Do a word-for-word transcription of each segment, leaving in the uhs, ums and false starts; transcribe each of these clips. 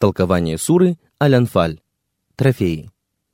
Толкование суры Аль-Анфаль. Трофеи.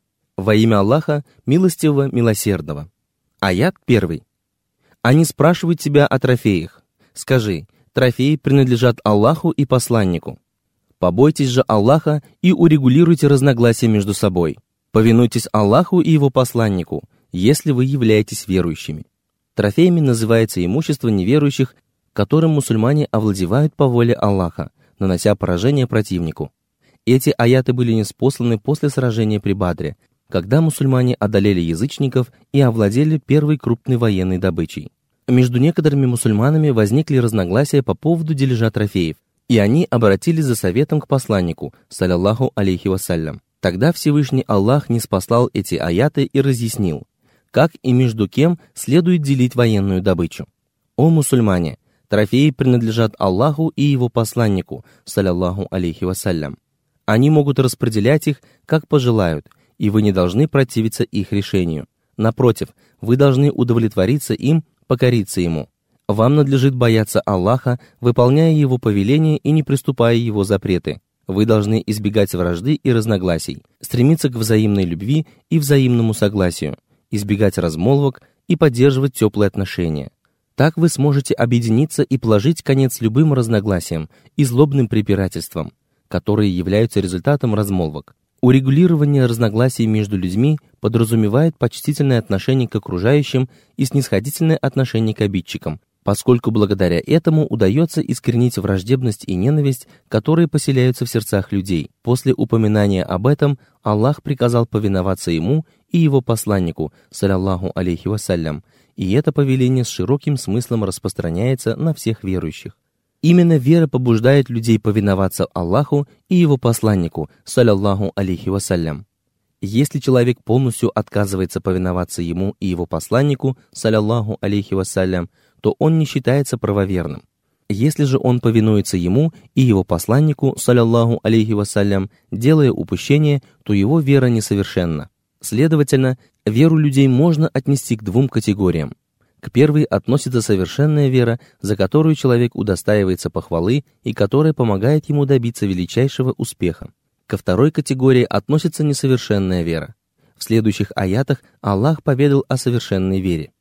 Во имя Аллаха, милостивого, милосердного. Аят первый. Они спрашивают тебя о трофеях. Скажи, трофеи принадлежат Аллаху и посланнику. Побойтесь же Аллаха и урегулируйте разногласия между собой. Повинуйтесь Аллаху и его посланнику, если вы являетесь верующими. Трофеями называется имущество неверующих, которым мусульмане овладевают по воле Аллаха, нанося поражение противнику. Эти аяты были ниспосланы после сражения при Бадре, когда мусульмане одолели язычников и овладели первой крупной военной добычей. Между некоторыми мусульманами возникли разногласия по поводу дележа трофеев, и они обратились за советом к посланнику, саллаллаху алейхи вассалям. Тогда Всевышний Аллах ниспослал эти аяты и разъяснил, как и между кем следует делить военную добычу. О мусульмане! Трофеи принадлежат Аллаху и его посланнику, саллаллаху алейхи вассалям. Они могут распределять их, как пожелают, и вы не должны противиться их решению. Напротив, вы должны удовлетвориться им, покориться ему. Вам надлежит бояться Аллаха, выполняя его повеления и не приступая его запреты. Вы должны избегать вражды и разногласий, стремиться к взаимной любви и взаимному согласию, избегать размолвок и поддерживать теплые отношения. Так вы сможете объединиться и положить конец любым разногласиям и злобным препирательствам, которые являются результатом размолвок. Урегулирование разногласий между людьми подразумевает почтительное отношение к окружающим и снисходительное отношение к обидчикам, поскольку благодаря этому удается искоренить враждебность и ненависть, которые поселяются в сердцах людей. После упоминания об этом Аллах приказал повиноваться ему и его посланнику, саллаллаху алейхи вассалям, и это повеление с широким смыслом распространяется на всех верующих. Именно вера побуждает людей повиноваться Аллаху и его посланнику, саллаллаху алейхи вассалям. Если человек полностью отказывается повиноваться ему и его посланнику, саллаллаху алейхи вассалям, то он не считается правоверным. Если же он повинуется ему и его посланнику, саллаллаху алейхи вассалям, делая упущение, то его вера несовершенна. Следовательно, веру людей можно отнести к двум категориям. К первой относится совершенная вера, за которую человек удостаивается похвалы и которая помогает ему добиться величайшего успеха. Ко второй категории относится несовершенная вера. В следующих аятах Аллах поведал о совершенной вере.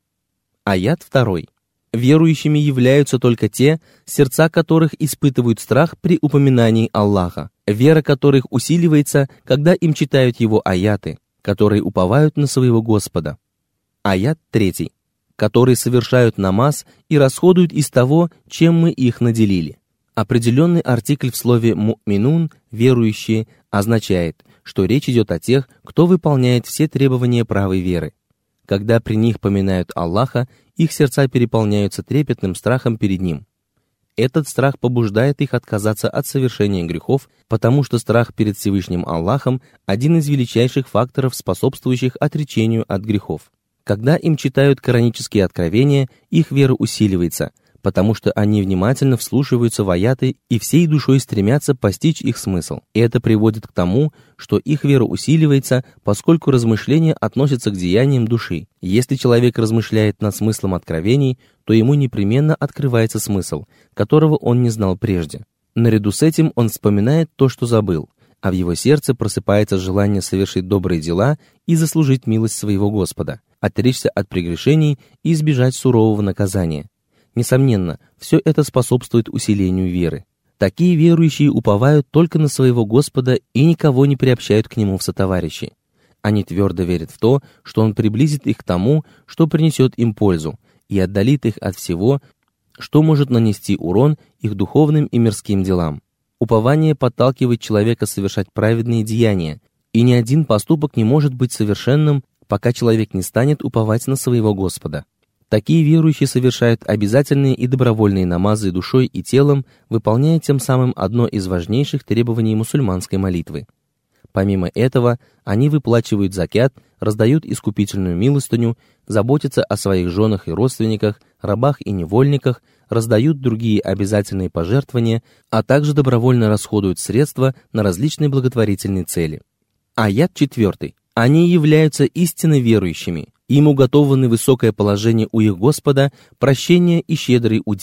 Аят второй. Верующими являются только те, сердца которых испытывают страх при упоминании Аллаха, вера которых усиливается, когда им читают его аяты, которые уповают на своего Господа. Аят третий. Которые совершают намаз и расходуют из того, чем мы их наделили. Определенный артикль в слове «му'минун» «верующие» означает, что речь идет о тех, кто выполняет все требования правой веры. Когда при них поминают Аллаха, их сердца переполняются трепетным страхом перед Ним. Этот страх побуждает их отказаться от совершения грехов, потому что страх перед Всевышним Аллахом – один из величайших факторов, способствующих отречению от грехов. Когда им читают коранические откровения, их вера усиливается, потому что они внимательно вслушиваются в аяты и всей душой стремятся постичь их смысл. И это приводит к тому, что их вера усиливается, поскольку размышления относятся к деяниям души. Если человек размышляет над смыслом откровений, то ему непременно открывается смысл, которого он не знал прежде. Наряду с этим он вспоминает то, что забыл, а в его сердце просыпается желание совершить добрые дела и заслужить милость своего Господа, отречься от прегрешений и избежать сурового наказания. Несомненно, все это способствует усилению веры. Такие верующие уповают только на своего Господа и никого не приобщают к Нему в сотоварищи. Они твердо верят в то, что Он приблизит их к тому, что принесет им пользу, и отдалит их от всего, что может нанести урон их духовным и мирским делам. Упование подталкивает человека совершать праведные деяния, и ни один поступок не может быть совершенным, пока человек не станет уповать на своего Господа. Такие верующие совершают обязательные и добровольные намазы душой и телом, выполняя тем самым одно из важнейших требований мусульманской молитвы. Помимо этого, они выплачивают закят, раздают искупительную милостыню, заботятся о своих женах и родственниках, рабах и невольниках, раздают другие обязательные пожертвования, а также добровольно расходуют средства на различные благотворительные цели. Аят четвертый. Они являются истинно верующими, им уготованы высокое положение у их Господа, прощение и щедрый удел.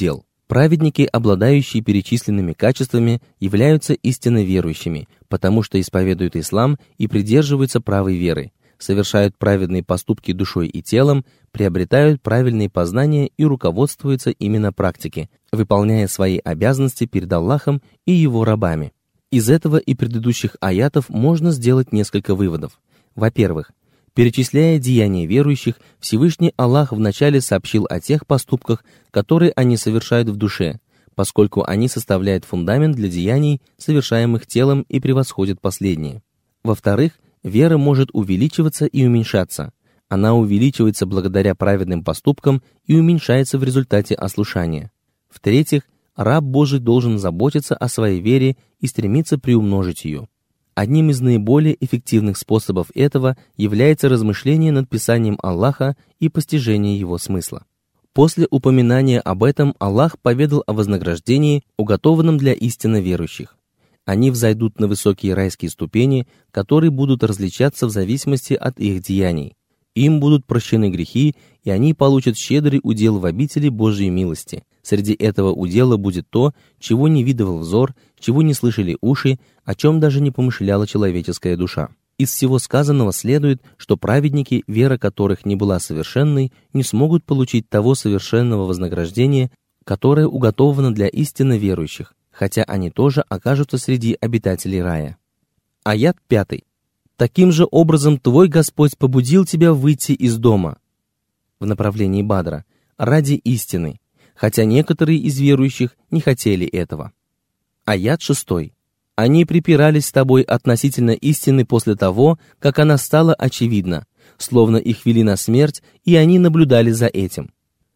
Праведники, обладающие перечисленными качествами, являются истинно верующими, потому что исповедуют ислам и придерживаются правой веры, совершают праведные поступки душой и телом, приобретают правильные познания и руководствуются именно практике, выполняя свои обязанности перед Аллахом и его рабами. Из этого и предыдущих аятов можно сделать несколько выводов. Во-первых, перечисляя деяния верующих, Всевышний Аллах вначале сообщил о тех поступках, которые они совершают в душе, поскольку они составляют фундамент для деяний, совершаемых телом, и превосходят последние. Во-вторых, вера может увеличиваться и уменьшаться. Она увеличивается благодаря праведным поступкам и уменьшается в результате ослушания. В-третьих, раб Божий должен заботиться о своей вере и стремиться приумножить ее. Одним из наиболее эффективных способов этого является размышление над Писанием Аллаха и постижение его смысла. После упоминания об этом Аллах поведал о вознаграждении, уготованном для истинно верующих. Они взойдут на высокие райские ступени, которые будут различаться в зависимости от их деяний. Им будут прощены грехи, и они получат щедрый удел в обители Божьей милости. Среди этого удела будет то, чего не видывал взор, чего не слышали уши, о чем даже не помышляла человеческая душа. Из всего сказанного следует, что праведники, вера которых не была совершенной, не смогут получить того совершенного вознаграждения, которое уготовано для истинно верующих, хотя они тоже окажутся среди обитателей рая. Аят пятый. «Таким же образом твой Господь побудил тебя выйти из дома» в направлении Бадра, ради истины, хотя некоторые из верующих не хотели этого. Аят шестой. «Они припирались с тобой относительно истины после того, как она стала очевидна, словно их вели на смерть, и они наблюдали за этим».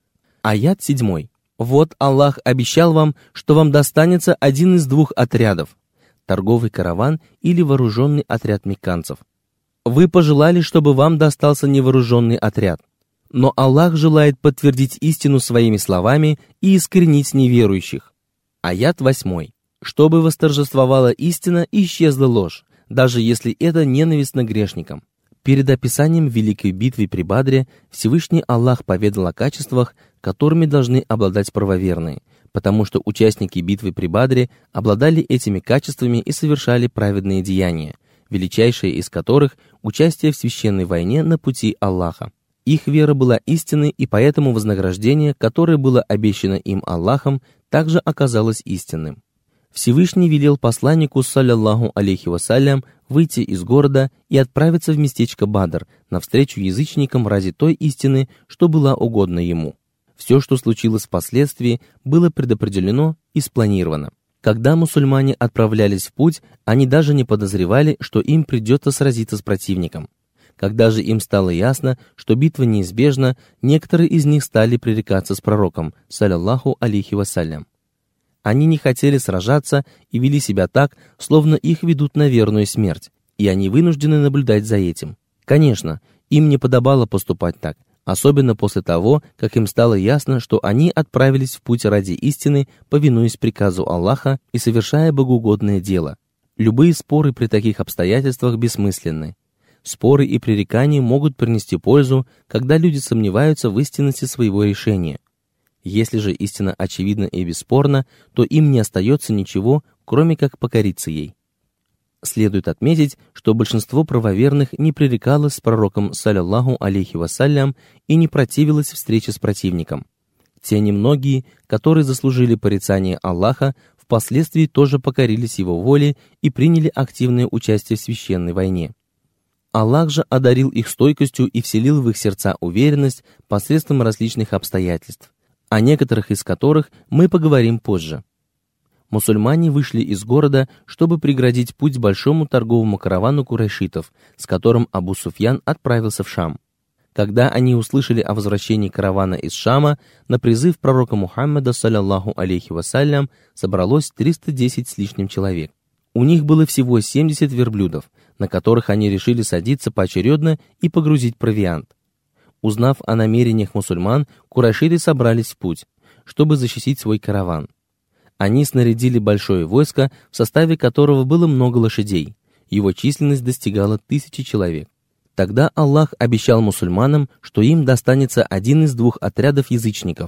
Аят седьмой. «Вот Аллах обещал вам, что вам достанется один из двух отрядов, торговый караван или вооруженный отряд мекканцев. Вы пожелали, чтобы вам достался невооруженный отряд. Но Аллах желает подтвердить истину своими словами и искоренить неверующих». Аят восьмой. «Чтобы восторжествовала истина и исчезла ложь, даже если это ненавистно грешникам». Перед описанием великой битвы при Бадре Всевышний Аллах поведал о качествах, которыми должны обладать правоверные, потому что участники битвы при Бадре обладали этими качествами и совершали праведные деяния, величайшее из которых – участие в священной войне на пути Аллаха. Их вера была истинной, и поэтому вознаграждение, которое было обещано им Аллахом, также оказалось истинным. Всевышний велел посланнику, саллаллаху алейхи вассалям, выйти из города и отправиться в местечко Бадр навстречу язычникам ради той истины, что была угодна ему. Все, что случилось впоследствии, было предопределено и спланировано. Когда мусульмане отправлялись в путь, они даже не подозревали, что им придется сразиться с противником. Когда же им стало ясно, что битва неизбежна, некоторые из них стали пререкаться с пророком, саллаллаху алейхи вассалям. Они не хотели сражаться и вели себя так, словно их ведут на верную смерть, и они вынуждены наблюдать за этим. Конечно, им не подобало поступать так, особенно после того, как им стало ясно, что они отправились в путь ради истины, повинуясь приказу Аллаха и совершая богоугодное дело. Любые споры при таких обстоятельствах бессмысленны. Споры и пререкания могут принести пользу, когда люди сомневаются в истинности своего решения. Если же истина очевидна и бесспорна, то им не остается ничего, кроме как покориться ей. Следует отметить, что большинство правоверных не пререкалось с пророком, саллаллаху алейхи вассалям, и не противилось встрече с противником. Те немногие, которые заслужили порицание Аллаха, впоследствии тоже покорились его воле и приняли активное участие в священной войне. Аллах же одарил их стойкостью и вселил в их сердца уверенность посредством различных обстоятельств, о некоторых из которых мы поговорим позже. Мусульмане вышли из города, чтобы преградить путь большому торговому каравану курайшитов, с которым Абу Суфьян отправился в Шам. Когда они услышали о возвращении каравана из Шама, на призыв пророка Мухаммада, саллаллаху алейхи вассалям, собралось триста десять с лишним человек. У них было всего семьдесят верблюдов, на которых они решили садиться поочередно и погрузить провиант. Узнав о намерениях мусульман, курайшиты собрались в путь, чтобы защитить свой караван. Они снарядили большое войско, в составе которого было много лошадей. Его численность достигала тысячи человек. Тогда Аллах обещал мусульманам, что им достанется один из двух отрядов язычников.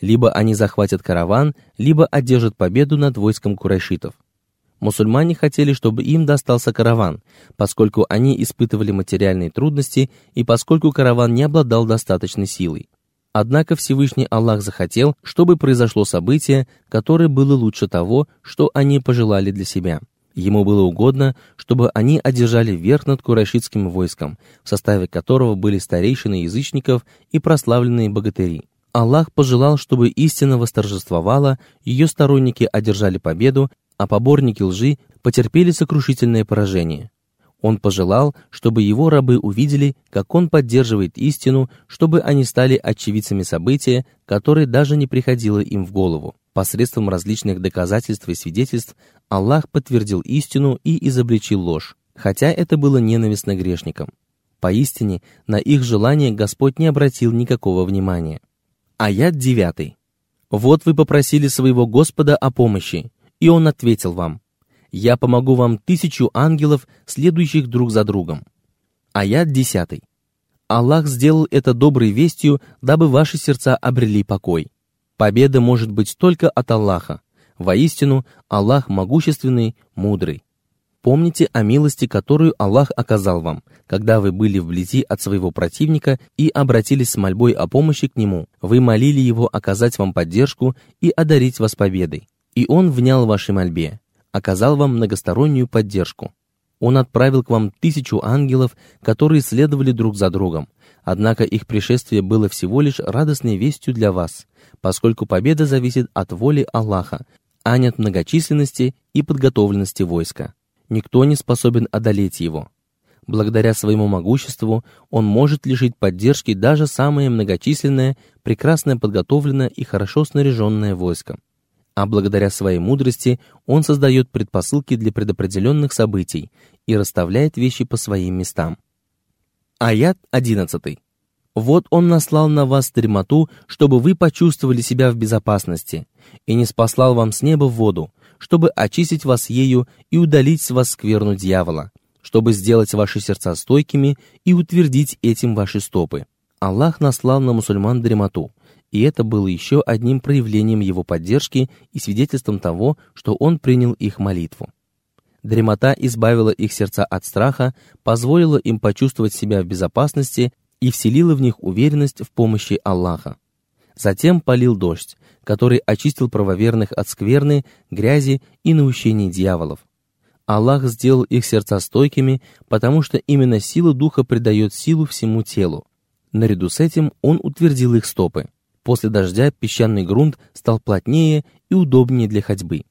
Либо они захватят караван, либо одержат победу над войском курайшитов. Мусульмане хотели, чтобы им достался караван, поскольку они испытывали материальные трудности и поскольку караван не обладал достаточной силой. Однако Всевышний Аллах захотел, чтобы произошло событие, которое было лучше того, что они пожелали для себя. Ему было угодно, чтобы они одержали верх над курайшитским войском, в составе которого были старейшины язычников и прославленные богатыри. Аллах пожелал, чтобы истина восторжествовала, ее сторонники одержали победу, а поборники лжи потерпели сокрушительное поражение. Он пожелал, чтобы его рабы увидели, как он поддерживает истину, чтобы они стали очевидцами события, которое даже не приходило им в голову. Посредством различных доказательств и свидетельств Аллах подтвердил истину и изобличил ложь, хотя это было ненавистно грешникам. Поистине, на их желание Господь не обратил никакого внимания. Аят девятый. «Вот вы попросили своего Господа о помощи, и Он ответил вам: «Я помогу вам тысячу ангелов, следующих друг за другом». Аят десятый. Аллах сделал это доброй вестью, дабы ваши сердца обрели покой. Победа может быть только от Аллаха. Воистину, Аллах могущественный, мудрый. Помните о милости, которую Аллах оказал вам, когда вы были вблизи от своего противника и обратились с мольбой о помощи к нему. Вы молили его оказать вам поддержку и одарить вас победой. И он внял вашей мольбе, оказал вам многостороннюю поддержку. Он отправил к вам тысячу ангелов, которые следовали друг за другом. Однако их пришествие было всего лишь радостной вестью для вас, поскольку победа зависит от воли Аллаха, а не от многочисленности и подготовленности войска. Никто не способен одолеть его. Благодаря своему могуществу он может лишить поддержки даже самое многочисленное, прекрасно подготовленное и хорошо снаряженное войско. А благодаря своей мудрости он создает предпосылки для предопределенных событий и расставляет вещи по своим местам. Аят одиннадцатый. «Вот он наслал на вас дремоту, чтобы вы почувствовали себя в безопасности, и не спаслал вам с неба воду, чтобы очистить вас ею и удалить с вас скверну дьявола, чтобы сделать ваши сердца стойкими и утвердить этим ваши стопы». Аллах наслал на мусульман дремоту, и это было еще одним проявлением его поддержки и свидетельством того, что он принял их молитву. Дремота избавила их сердца от страха, позволила им почувствовать себя в безопасности и вселила в них уверенность в помощи Аллаха. Затем полил дождь, который очистил правоверных от скверны, грязи и наущений дьяволов. Аллах сделал их сердца стойкими, потому что именно сила духа придает силу всему телу. Наряду с этим он утвердил их стопы. После дождя песчаный грунт стал плотнее и удобнее для ходьбы.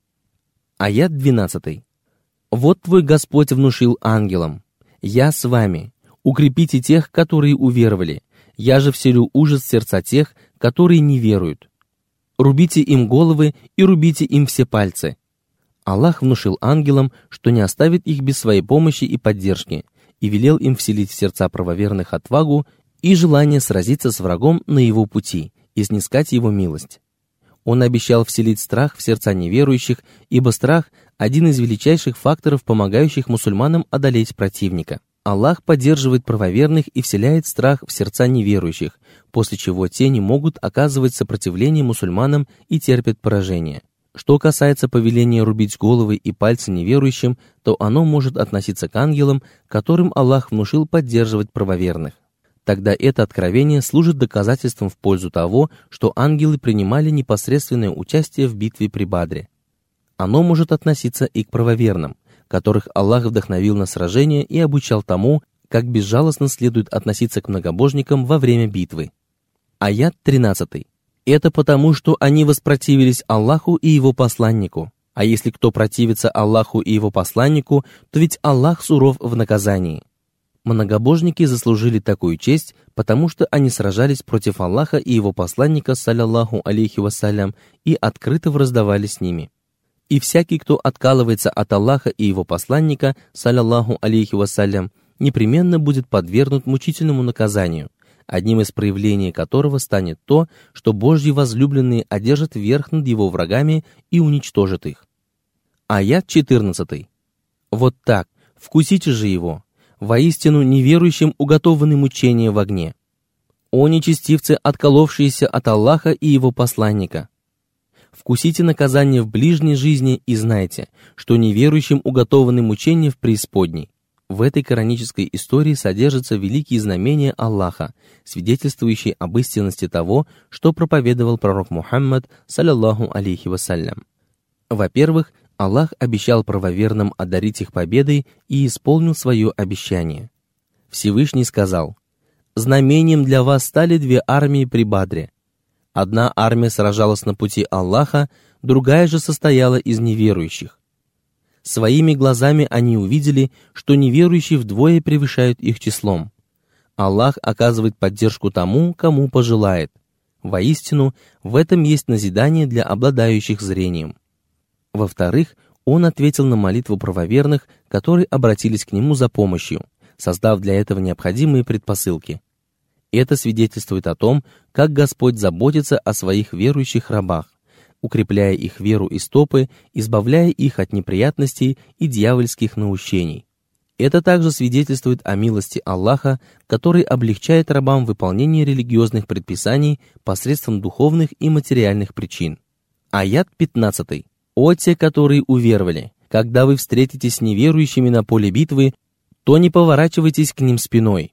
Аят двенадцатый. «Вот твой Господь внушил ангелам: я с вами, укрепите тех, которые уверовали, я же вселю ужас в сердца тех, которые не веруют. Рубите им головы и рубите им все пальцы». Аллах внушил ангелам, что не оставит их без своей помощи и поддержки, и велел им вселить в сердца правоверных отвагу и желание сразиться с врагом на его пути и снискать его милость. Он обещал вселить страх в сердца неверующих, ибо страх – один из величайших факторов, помогающих мусульманам одолеть противника. Аллах поддерживает правоверных и вселяет страх в сердца неверующих, после чего те не могут оказывать сопротивление мусульманам и терпят поражение. Что касается повеления рубить головы и пальцы неверующим, то оно может относиться к ангелам, которым Аллах внушил поддерживать правоверных. Тогда это откровение служит доказательством в пользу того, что ангелы принимали непосредственное участие в битве при Бадре. Оно может относиться и к правоверным, которых Аллах вдохновил на сражение и обучал тому, как безжалостно следует относиться к многобожникам во время битвы. Аят тринадцатый. «Это потому, что они воспротивились Аллаху и Его посланнику. А если кто противится Аллаху и Его посланнику, то ведь Аллах суров в наказании». Многобожники заслужили такую честь, потому что они сражались против Аллаха и Его посланника, саллаллаху алейхи вассалям, и открыто враздавали с ними. И всякий, кто откалывается от Аллаха и Его посланника, саллаллаху алейхи вассалям, непременно будет подвергнут мучительному наказанию, одним из проявлений которого станет то, что Божьи возлюбленные одержат верх над его врагами и уничтожат их. Аят четырнадцатый. «Вот так, вкусите же его. Воистину неверующим уготованы мучения в огне». «О нечестивцы, отколовшиеся от Аллаха и Его посланника! Вкусите наказание в ближней жизни и знайте, что неверующим уготованы мучения в преисподней». В этой коранической истории содержатся великие знамения Аллаха, свидетельствующие об истинности того, что проповедовал пророк Мухаммад, саллаллаху алейхи вассалям. Во-первых, Аллах обещал правоверным одарить их победой и исполнил свое обещание. Всевышний сказал: «Знамением для вас стали две армии при Бадре. Одна армия сражалась на пути Аллаха, другая же состояла из неверующих. Своими глазами они увидели, что неверующие вдвое превышают их числом. Аллах оказывает поддержку тому, кому пожелает. Воистину, в этом есть назидание для обладающих зрением». Во-вторых, Он ответил на молитву правоверных, которые обратились к Нему за помощью, создав для этого необходимые предпосылки. Это свидетельствует о том, как Господь заботится о своих верующих рабах, укрепляя их веру и стопы, избавляя их от неприятностей и дьявольских наущений. Это также свидетельствует о милости Аллаха, который облегчает рабам выполнение религиозных предписаний посредством духовных и материальных причин. Аят пятнадцатый. «О те, которые уверовали, когда вы встретитесь с неверующими на поле битвы, то не поворачивайтесь к ним спиной».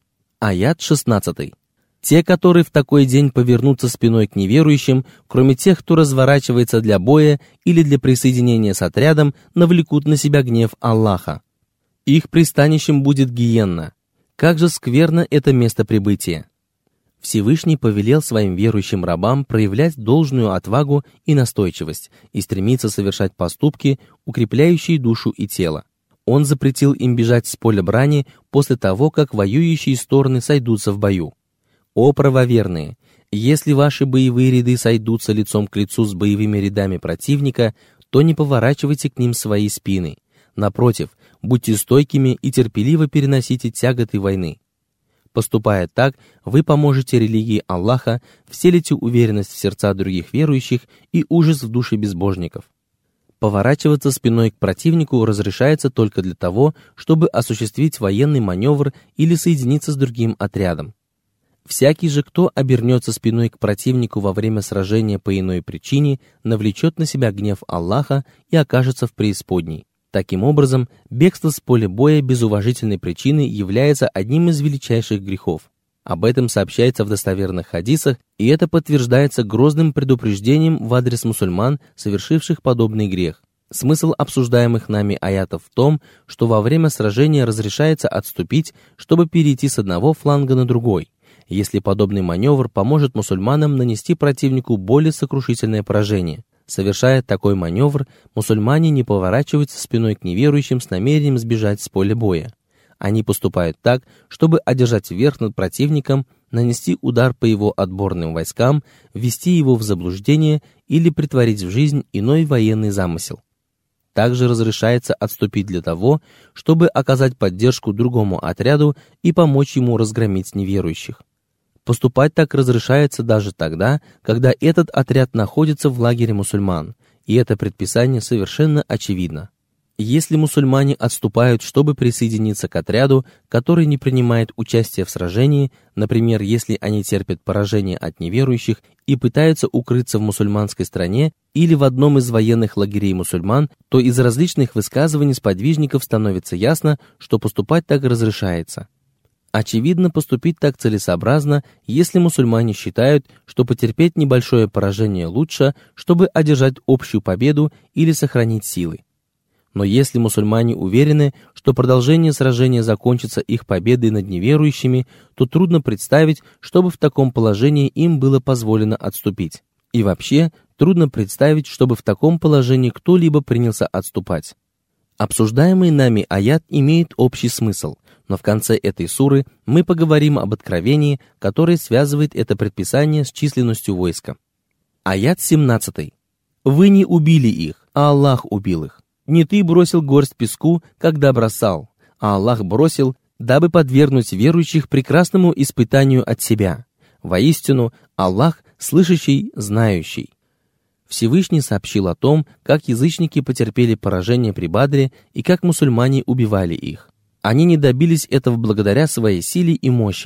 Аят шестнадцатый. «Те, которые в такой день повернутся спиной к неверующим, кроме тех, кто разворачивается для боя или для присоединения с отрядом, навлекут на себя гнев Аллаха. Их пристанищем будет гиенна. Как же скверно это место прибытия!» Всевышний повелел своим верующим рабам проявлять должную отвагу и настойчивость и стремиться совершать поступки, укрепляющие душу и тело. Он запретил им бежать с поля брани после того, как воюющие стороны сойдутся в бою. «О правоверные! Если ваши боевые ряды сойдутся лицом к лицу с боевыми рядами противника, то не поворачивайте к ним свои спины. Напротив, будьте стойкими и терпеливо переносите тяготы войны. Поступая так, вы поможете религии Аллаха, вселите уверенность в сердца других верующих и ужас в души безбожников». Поворачиваться спиной к противнику разрешается только для того, чтобы осуществить военный маневр или соединиться с другим отрядом. Всякий же, кто обернется спиной к противнику во время сражения по иной причине, навлечет на себя гнев Аллаха и окажется в преисподней. Таким образом, бегство с поля боя без уважительной причины является одним из величайших грехов. Об этом сообщается в достоверных хадисах, и это подтверждается грозным предупреждением в адрес мусульман, совершивших подобный грех. Смысл обсуждаемых нами аятов в том, что во время сражения разрешается отступить, чтобы перейти с одного фланга на другой, если подобный маневр поможет мусульманам нанести противнику более сокрушительное поражение. Совершая такой маневр, мусульмане не поворачиваются спиной к неверующим с намерением сбежать с поля боя. Они поступают так, чтобы одержать верх над противником, нанести удар по его отборным войскам, ввести его в заблуждение или притворить в жизнь иной военный замысел. Также разрешается отступить для того, чтобы оказать поддержку другому отряду и помочь ему разгромить неверующих. Поступать так разрешается даже тогда, когда этот отряд находится в лагере мусульман, и это предписание совершенно очевидно. Если мусульмане отступают, чтобы присоединиться к отряду, который не принимает участия в сражении, например, если они терпят поражение от неверующих и пытаются укрыться в мусульманской стране или в одном из военных лагерей мусульман, то из различных высказываний сподвижников становится ясно, что поступать так разрешается. Очевидно, поступить так целесообразно, если мусульмане считают, что потерпеть небольшое поражение лучше, чтобы одержать общую победу или сохранить силы. Но если мусульмане уверены, что продолжение сражения закончится их победой над неверующими, то трудно представить, чтобы в таком положении им было позволено отступить. И вообще, трудно представить, чтобы в таком положении кто-либо принялся отступать. Обсуждаемый нами аят имеет общий смысл, но в конце этой суры мы поговорим об откровении, которое связывает это предписание с численностью войска. Аят семнадцатый. «Вы не убили их, а Аллах убил их. Не ты бросил горсть песку, когда бросал, а Аллах бросил, дабы подвергнуть верующих прекрасному испытанию от себя. Воистину, Аллах слышащий, знающий». Всевышний сообщил о том, как язычники потерпели поражение при Бадре и как мусульмане убивали их. Они не добились этого благодаря своей силе и мощи.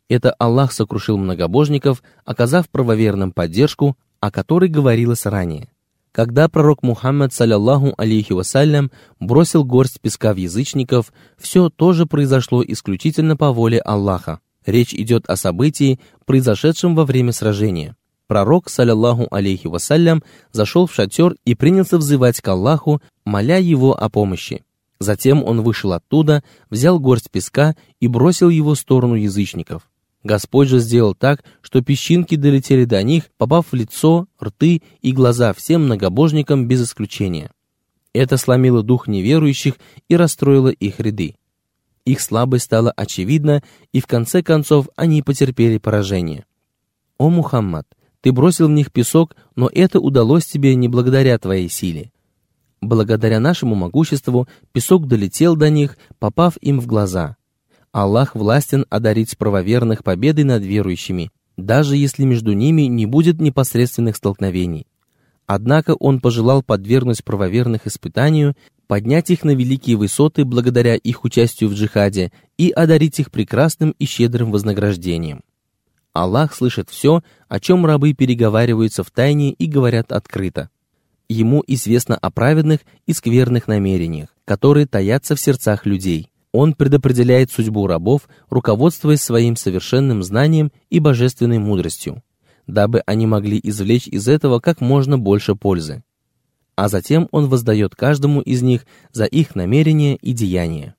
Это Аллах сокрушил многобожников, оказав правоверным поддержку, о которой говорилось ранее. Когда пророк Мухаммад, саллаллаху алейхи вассалям, бросил горсть песка в язычников, все тоже произошло исключительно по воле Аллаха. Речь идет о событии, произошедшем во время сражения. Пророк, саллаллаху алейхи вассалям, зашел в шатер и принялся взывать к Аллаху, моля его о помощи. Затем он вышел оттуда, взял горсть песка и бросил его в сторону язычников. Господь же сделал так, что песчинки долетели до них, попав в лицо, рты и глаза всем многобожникам без исключения. Это сломило дух неверующих и расстроило их ряды. Их слабость стала очевидна, и в конце концов они потерпели поражение. «О Мухаммад, ты бросил в них песок, но это удалось тебе не благодаря твоей силе. Благодаря нашему могуществу песок долетел до них, попав им в глаза. Аллах властен одарить правоверных победой над верующими, даже если между ними не будет непосредственных столкновений. Однако Он пожелал подвергнуть правоверных испытанию, поднять их на великие высоты благодаря их участию в джихаде и одарить их прекрасным и щедрым вознаграждением. Аллах слышит все, о чем рабы переговариваются в тайне и говорят открыто. Ему известно о праведных и скверных намерениях, которые таятся в сердцах людей. Он предопределяет судьбу рабов, руководствуясь своим совершенным знанием и божественной мудростью, дабы они могли извлечь из этого как можно больше пользы. А затем Он воздает каждому из них за их намерения и деяния.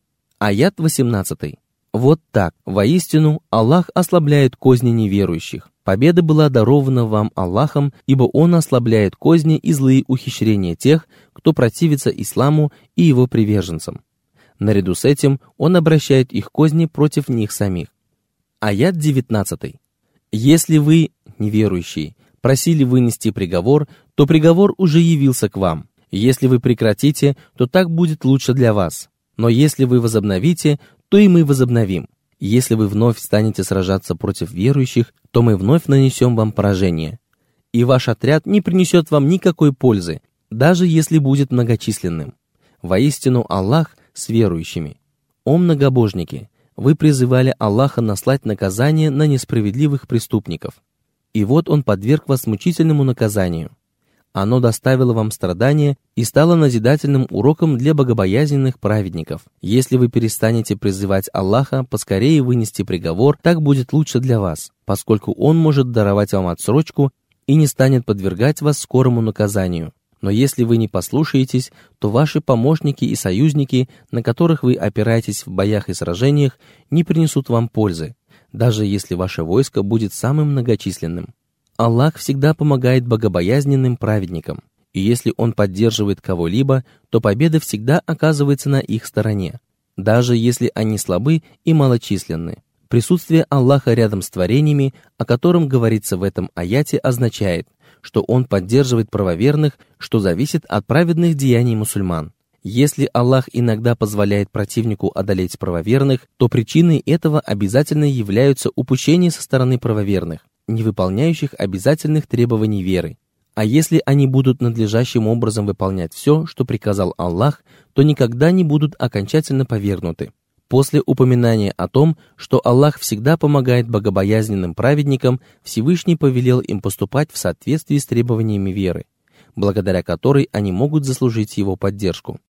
Аят восемнадцатый. Вот так, воистину, Аллах ослабляет козни неверующих. Победа была дарована вам Аллахом, ибо Он ослабляет козни и злые ухищрения тех, кто противится исламу и его приверженцам. Наряду с этим Он обращает их козни против них самих. Аят девятнадцатый. Если вы, неверующие, просили вынести приговор, то приговор уже явился к вам. Если вы прекратите, то так будет лучше для вас. Но если вы возобновите, то и мы возобновим. Если вы вновь станете сражаться против верующих, то мы вновь нанесем вам поражение. И ваш отряд не принесет вам никакой пользы, даже если будет многочисленным. Воистину Аллах с верующими. О многобожники, вы призывали Аллаха наслать наказание на несправедливых преступников. И вот Он подверг вас мучительному наказанию. Оно доставило вам страдания и стало назидательным уроком для богобоязненных праведников. Если вы перестанете призывать Аллаха поскорее вынести приговор, так будет лучше для вас, поскольку Он может даровать вам отсрочку и не станет подвергать вас скорому наказанию. Но если вы не послушаетесь, то ваши помощники и союзники, на которых вы опираетесь в боях и сражениях, не принесут вам пользы, даже если ваше войско будет самым многочисленным. Аллах всегда помогает богобоязненным праведникам, и если Он поддерживает кого-либо, то победа всегда оказывается на их стороне, даже если они слабы и малочисленны. Присутствие Аллаха рядом с творениями, о котором говорится в этом аяте, означает, что Он поддерживает правоверных, что зависит от праведных деяний мусульман. Если Аллах иногда позволяет противнику одолеть правоверных, то причиной этого обязательно являются упущения со стороны правоверных, не выполняющих обязательных требований веры. А если они будут надлежащим образом выполнять все, что приказал Аллах, то никогда не будут окончательно повергнуты. После упоминания о том, что Аллах всегда помогает богобоязненным праведникам, Всевышний повелел им поступать в соответствии с требованиями веры, благодаря которой они могут заслужить Его поддержку.